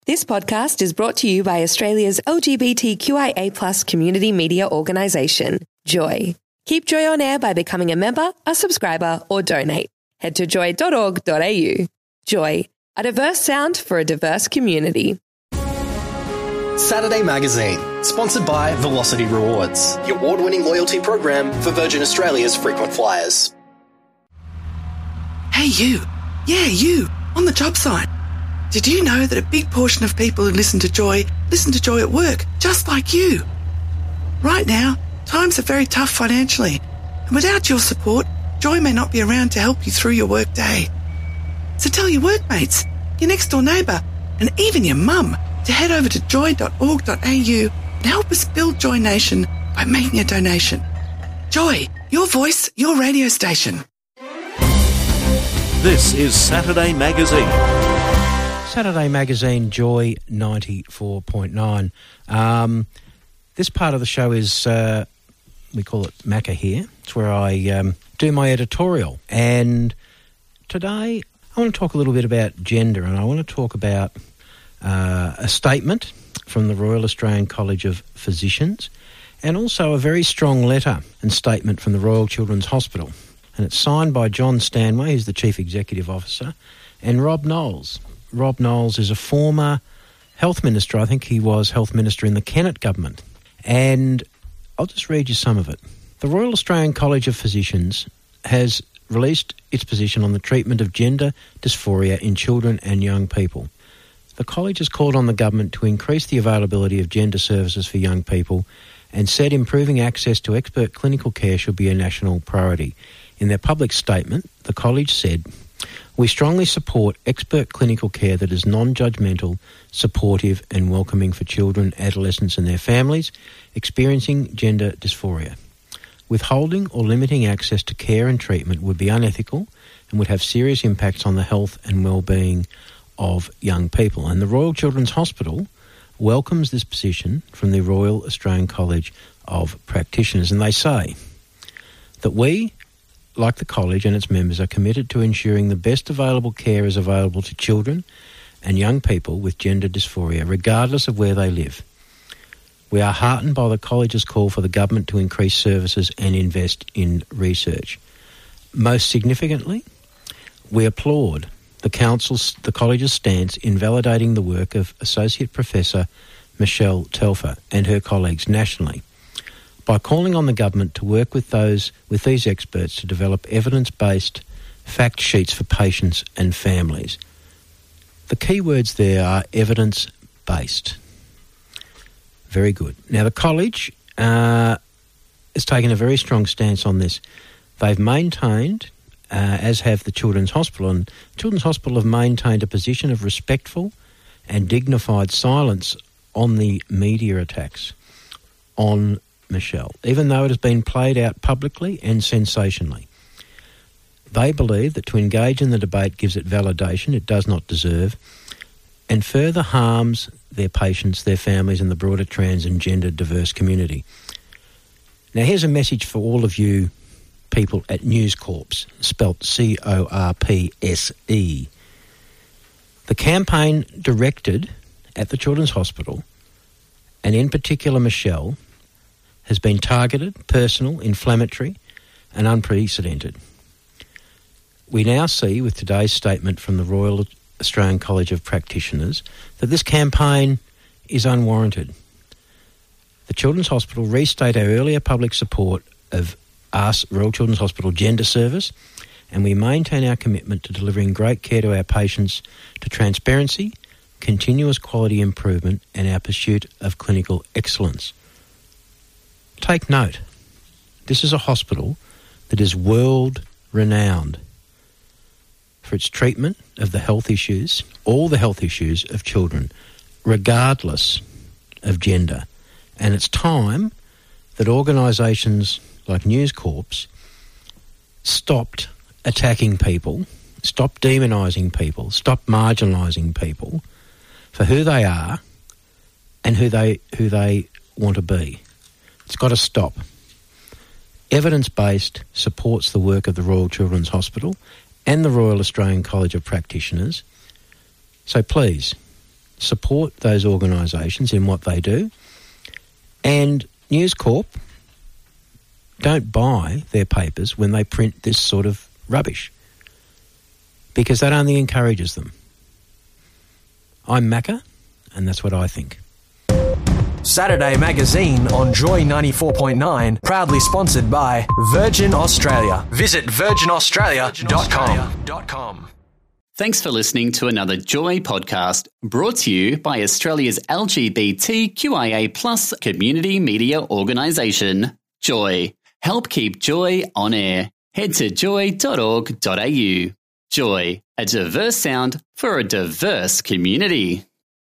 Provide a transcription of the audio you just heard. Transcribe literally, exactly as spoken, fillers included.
This podcast is brought to you by Australia's L G B T Q I A plus community media organisation, Joy. Keep Joy on air by becoming a member, a subscriber or donate. Head to joy dot org dot a u. Joy, a diverse sound for a diverse community. Saturday Magazine, sponsored by Velocity Rewards, your award-winning loyalty program for Virgin Australia's frequent flyers. Hey you, yeah you, on the job site. Did you know that a big portion of people who listen to Joy listen to Joy at work, just like you? Right now, times are very tough financially, and without your support, Joy may not be around to help you through your work day. So tell your workmates, your next door neighbour, and even your mum to head over to joy dot org dot a u and help us build Joy Nation by making a donation. Joy, your voice, your radio station. This is Saturday Magazine. Saturday Magazine, Joy ninety-four point nine. Um, this part of the show is, uh, we call it Macca here. It's where I um, do my editorial. And today I want to talk a little bit about gender, and I want to talk about uh, a statement from the Royal Australian College of Physicians, and also a very strong letter and statement from the Royal Children's Hospital. And it's signed by John Stanway, who's the Chief Executive Officer, and Rob Knowles. Rob Knowles is a former health minister. I think he was health minister in the Kennett government. And I'll just read you some of it. The Royal Australian College of Physicians has released its position on the treatment of gender dysphoria in children and young people. The college has called on the government to increase the availability of gender services for young people and said improving access to expert clinical care should be a national priority. In their public statement, the college said, "We strongly support expert clinical care that is non-judgmental, supportive and welcoming for children, adolescents and their families experiencing gender dysphoria. Withholding or limiting access to care and treatment would be unethical and would have serious impacts on the health and well-being of young people." And the Royal Children's Hospital welcomes this position from the Royal Australian College of Practitioners. And they say that we, like the college and its members, are committed to ensuring the best available care is available to children and young people with gender dysphoria, regardless of where they live. We are heartened by the college's call for the government to increase services and invest in research. Most significantly, we applaud the council's, the college's stance in validating the work of Associate Professor Michelle Telfer and her colleagues nationally, by calling on the government to work with those with these experts to develop evidence-based fact sheets for patients and families. The key words there are evidence-based. Very good. Now, the college uh, has taken a very strong stance on this. They've maintained, uh, as have the Children's Hospital, and Children's Hospital have maintained a position of respectful and dignified silence on the media attacks on Michelle, even though it has been played out publicly and sensationally. They believe that to engage in the debate gives it validation it does not deserve and further harms their patients, their families and the broader trans and gender diverse community. Now here's a message for all of you people at News Corps, spelt C O R P S E. The campaign directed at the Children's Hospital, and in particular Michelle, has been targeted, personal, inflammatory and unprecedented. We now see with today's statement from the Royal Australian College of Practitioners that this campaign is unwarranted. The Children's Hospital restate our earlier public support of us, Royal Children's Hospital Gender Service, and we maintain our commitment to delivering great care to our patients, to transparency, continuous quality improvement and our pursuit of clinical excellence. Take note, this is a hospital that is world-renowned for its treatment of the health issues, all the health issues of children, regardless of gender. And it's time that organisations like News Corps stopped attacking people, stopped demonising people, stopped marginalising people for who they are and who they who they want to be. It's got to stop. Evidence-based supports the work of the Royal Children's Hospital and the Royal Australian College of Practitioners. So please, support those organisations in what they do. And News Corp don't buy their papers when they print this sort of rubbish, because that only encourages them. I'm Macca, and that's what I think. Saturday Magazine on Joy ninety-four point nine, proudly sponsored by Virgin Australia. Visit virgin australia dot com. Thanks for listening to another Joy podcast, brought to you by Australia's L G B T Q I A plus community media organisation, Joy. Help keep Joy on air. Head to joy dot org dot a u. Joy, a diverse sound for a diverse community.